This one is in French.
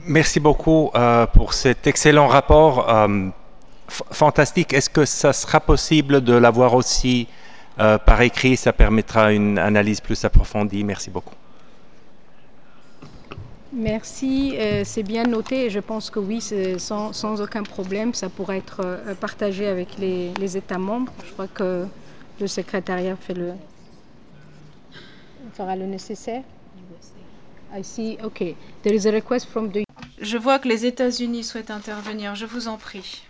Merci beaucoup pour cet excellent rapport. Fantastique. Est-ce que ça sera possible de l'avoir aussi par écrit? Ça permettra une analyse plus approfondie. Merci beaucoup. Merci, c'est bien noté et je pense que oui, sans aucun problème, ça pourrait être partagé avec les États membres. Je crois que le secrétariat fera le nécessaire. I see, okay. There is a request from the... Je vois que les États-Unis souhaitent intervenir, je vous en prie.